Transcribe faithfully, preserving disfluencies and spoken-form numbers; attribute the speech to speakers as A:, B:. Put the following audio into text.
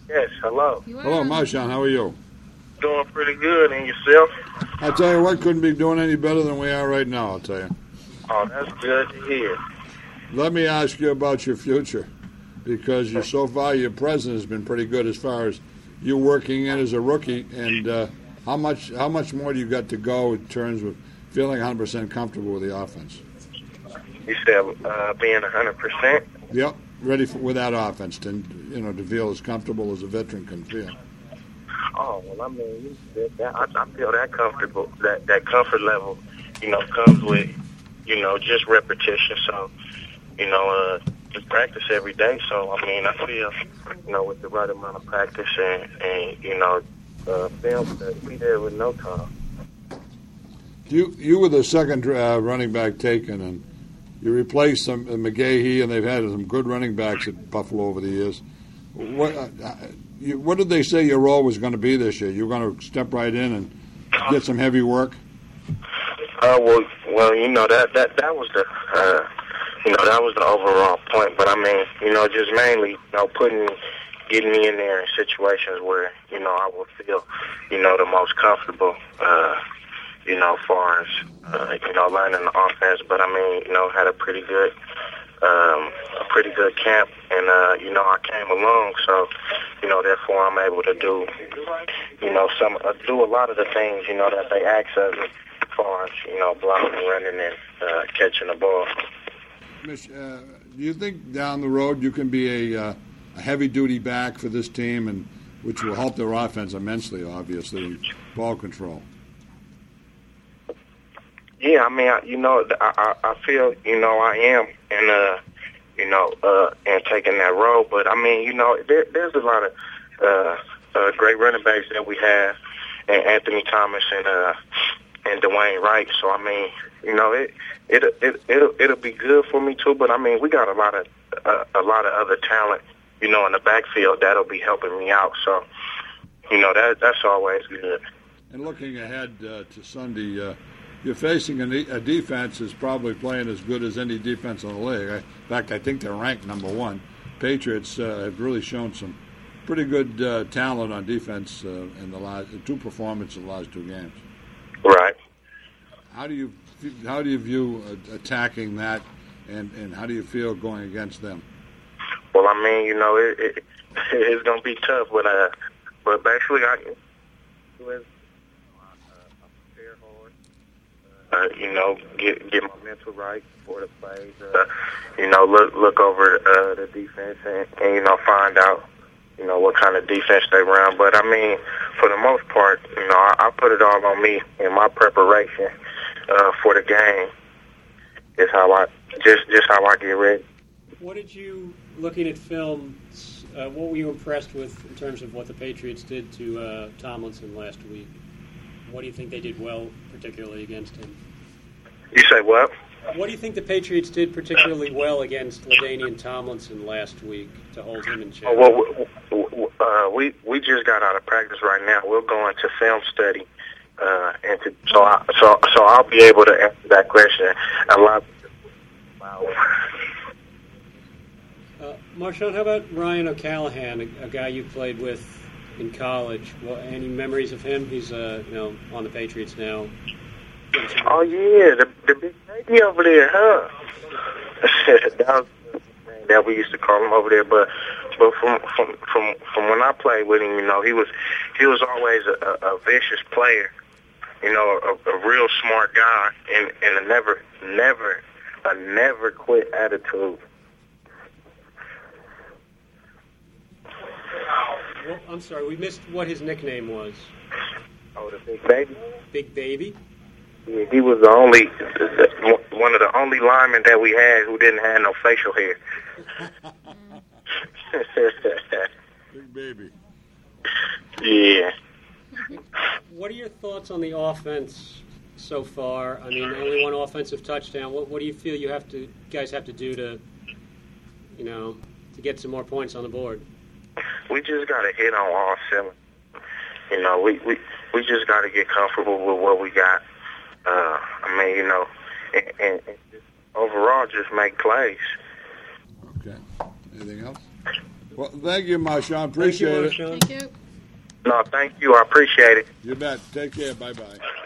A: Yes, hello.
B: Hello, Marshawn. How are you?
A: Doing pretty good. And yourself?
B: I tell you what, couldn't be doing any better than we are right now, I'll tell you.
A: Oh, that's good to hear.
B: Let me ask you about your future, because you, so far your present has been pretty good as far as you working in as a rookie, and uh, how much how much more do you got to go in terms of feeling one hundred percent comfortable with the offense?
A: You said uh, being one hundred percent?
B: Yep, ready for, with that offense to, you know, to feel as comfortable as a veteran can feel.
A: Oh, well, I mean, that, that, I, I feel that comfortable, that, that comfort level, you know, comes with, you know, just repetition. So, you know, uh, just practice every day. So, I mean, I feel, you know, with the right amount of practice and, and you know, uh, film, that be there with no time.
B: You you were the second uh, running back taken, and you replaced some uh, McGahee, and they've had some good running backs at Buffalo over the years. What uh, you, what did they say your role was going to be this year? You were going to step right in and get some heavy work?
A: Uh, well, well, you know, that, that, that was the, uh, you know, that was the overall point. But, I mean, you know, just mainly, you know, putting, getting me in there in situations where, you know, I would feel, you know, the most comfortable, uh, you know, as far as, uh, you know, learning the offense. But, I mean, you know, had a pretty good, um, a pretty good camp. And, uh, you know, I came along. So, you know, therefore I'm able to do, you know, some, uh, do a lot of the things, you know, that they ask of me. As far as, you know, blocking, running, and uh, catching the ball.
B: Mitch, uh, do you think down the road you can be a, uh, a heavy-duty back for this team, and which will help their offense immensely, obviously, ball control?
A: Yeah, I mean, I, you know, I, I, I feel, you know, I am, and, uh, you know, uh, and taking that role. But, I mean, you know, there, there's a lot of uh, uh, great running backs that we have, and Anthony Thomas and, uh, and Dwayne Wright. So, I mean, you know, it it it it'll, it'll be good for me too. But I mean, we got a lot of uh, a lot of other talent, you know, in the backfield that'll be helping me out. So, you know, that that's always good.
B: And looking ahead uh, to Sunday, uh, you're facing a, a defense that's probably playing as good as any defense in the league. I, in fact, I think they're ranked number one. Patriots uh, have really shown some pretty good uh, talent on defense uh, in the last two performances in the last two games.
A: Right.
B: How do you how do you view uh, attacking that, and, and how do you feel going against them?
A: Well, I mean, you know, it, it it's gonna be tough, but uh, but basically, I uh, prepare hard. Uh, you know, get get my mental right for the plays. Uh, you know, look look over uh, the defense and, and you know find out. You know, what kind of defense they run. But, I mean, for the most part, you know, I, I put it all on me in my preparation uh, for the game. Is how I, just just how I get ready.
C: What did you, looking at film, uh, what were you impressed with in terms of what the Patriots did to uh, Tomlinson last week? What do you think they did well, particularly against him?
A: You say what?
C: What do you think the Patriots did particularly well against LaDainian Tomlinson last week to hold him in check?
A: Well, uh, we we just got out of practice right now. We're going to film study, uh, and to, so I, so so I'll be able to answer that question a lot.
C: Uh, Marshawn, how about Ryan O'Callahan, a, a guy you played with in college? Well, any memories of him? He's uh, you know on the Patriots now.
A: Oh yeah, the the big baby over there, huh? that was that we used to call him over there. But but from from from from when I played with him, you know, he was he was always a, a vicious player. You know, a, a real smart guy, and and a never never a never quit attitude.
C: Well, I'm sorry, we missed what his nickname was.
A: Oh, the big baby.
C: Big baby.
A: Yeah, he was the only, one of the only linemen that we had who didn't have no facial hair.
B: Big baby.
A: Yeah.
C: What are your thoughts on the offense so far? I mean, only one offensive touchdown. What What do you feel you have to guys have to do to, you know, to get some more points on the board?
A: We just got to hit on all cylinders. You know, we we we just got to get comfortable with what we got. Uh, I mean, you know, and, and, and just overall, just make plays.
B: Okay. Anything else? Well, thank you, Marshawn. Appreciate
C: Thank you,
B: it.
C: Marshawn.
D: Thank you.
A: No, thank you. I appreciate it.
B: You bet. Take care. Bye bye.